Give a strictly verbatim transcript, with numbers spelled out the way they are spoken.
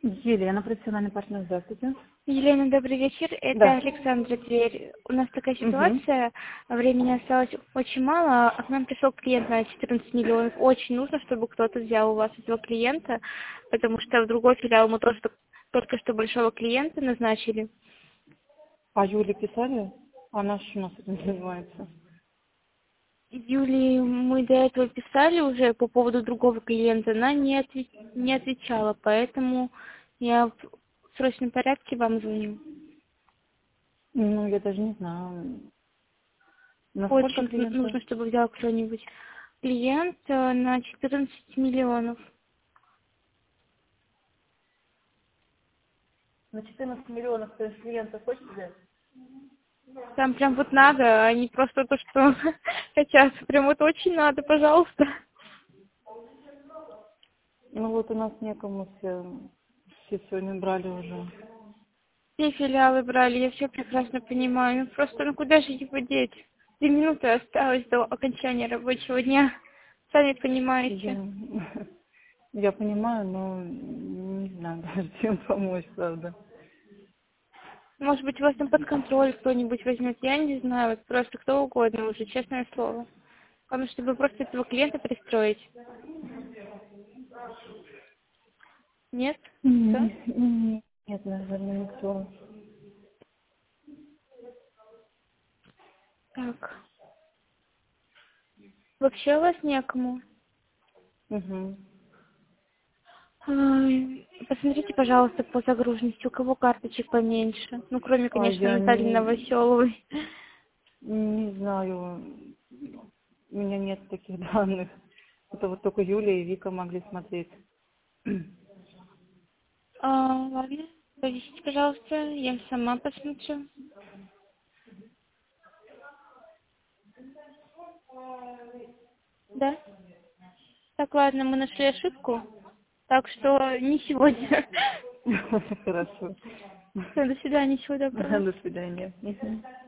Елена, профессиональный партнер, здравствуйте. Елена, добрый вечер. Это Да. Александра Тверь. У нас такая Угу. ситуация, времени осталось очень мало, а к нам пришел клиент на четырнадцать миллионов. Очень нужно, чтобы кто-то взял у вас этого клиента, потому что в другой филиал мы тоже только только что большого клиента назначили. А Юле писали? Она же у нас этим занимается. Юлии мы до этого писали уже по поводу другого клиента, она не, отве- не отвечала, поэтому я в срочном порядке вам звоню. Ну, я даже не знаю. На сколько Очень клиентов? нужно, чтобы взял кто-нибудь клиент э, на четырнадцать миллионов. На четырнадцать миллионов, то есть клиентов хочешь взять? Там прям вот надо, а не просто то, что хотят. Прям вот очень надо, пожалуйста. Ну вот у нас некому все, все сегодня брали уже. Все филиалы брали, я все прекрасно понимаю. Ну просто, ну куда же его деть? Две минуты осталось до окончания рабочего дня. Сами понимаете. Я, я понимаю, но не знаю даже, чем помочь, правда. Может быть, вас там под контроль кто-нибудь возьмет, я не знаю, вот просто кто угодно уже, честное слово. Главное, чтобы просто этого клиента пристроить. Нет? Что? М, м, Нет, наверное, никто. Так. Вообще у вас некому. Угу. Ай, посмотрите, пожалуйста, по загруженности, у кого карточек поменьше. Ну, кроме, А конечно, я Натальи не, Новоселовой. не знаю. У меня нет таких данных. Это вот только Юля и Вика могли смотреть. А, ладно, подождите, пожалуйста, я сама посмотрю. Да? Так, ладно, мы нашли ошибку. Так что не сегодня. Хорошо. Всё, до свидания, всего доброго. До свидания. Мгм.